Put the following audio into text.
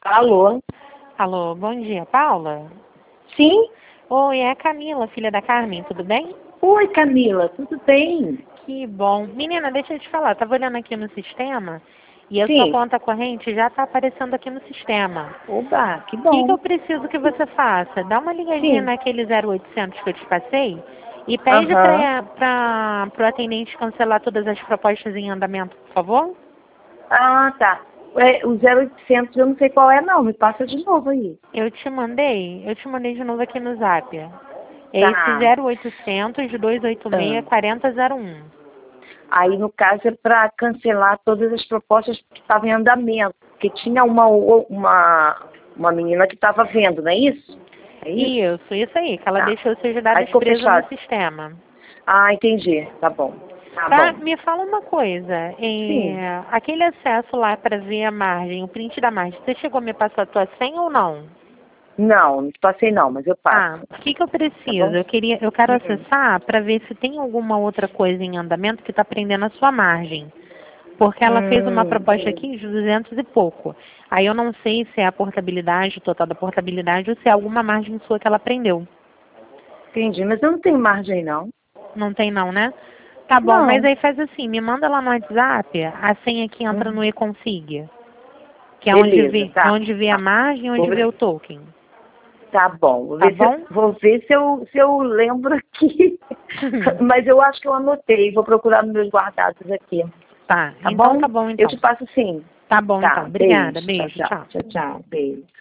Alô? Alô, bom dia, Paula? Sim? Oi, é a Camila, filha da Carmen, tudo bem? Oi, Camila, tudo bem? Que bom. Menina, deixa eu te falar, tava olhando aqui no sistema e a sua Sim. conta corrente já tá aparecendo aqui no sistema. Oba, que O que que bom. eu preciso que você faça? Dá uma ligadinha Sim. naquele 0800 que eu te passei e pede Aham. para o atendente cancelar todas as propostas em andamento, por favor? Ah, tá. O 0800 eu não sei qual é não, me passa de novo aí. Eu te mandei de novo aqui no Zap. É esse Tá. 0800 286 Ah. 4001. Aí, no caso, é para cancelar todas as propostas que estavam em andamento, porque tinha uma menina que estava vendo, não é isso? É isso? Isso aí, que ela Tá. deixou seus Aí dados ficou presos no fechado. sistema. Ah, entendi. Tá bom. Tá Tá, bom. me fala uma coisa, Sim. aquele acesso lá para ver a margem, o print da margem, você chegou a me passar a tua senha ou não? Não passei não, mas eu passo. Tá, o que que eu Tá preciso? bom? Eu quero Hum. acessar para ver se tem alguma outra coisa em andamento que está prendendo a sua margem. Porque ela fez uma Hum. proposta aqui de 200 e pouco. Aí eu não sei se é a portabilidade, o total da portabilidade, ou se é alguma margem sua que ela prendeu. Entendi, mas eu não tenho margem não. Não tem não, né? Tá bom, mas Não. aí faz assim, me manda lá no WhatsApp a senha que entra no Hum. e-config, que Beleza, é tá. onde vê a Tá. margem e Vou onde vê o ver. token. Tá bom. Tá bom? Vou ver se eu lembro aqui. Mas eu acho que eu anotei. Vou procurar nos meus guardados aqui. Tá, Tá então bom? tá bom Eu então. te passo sim. Tá bom então. Tá. Obrigada. Beijo. Tchau, Beijo, tchau. tchau. Tchau, tchau. Beijo.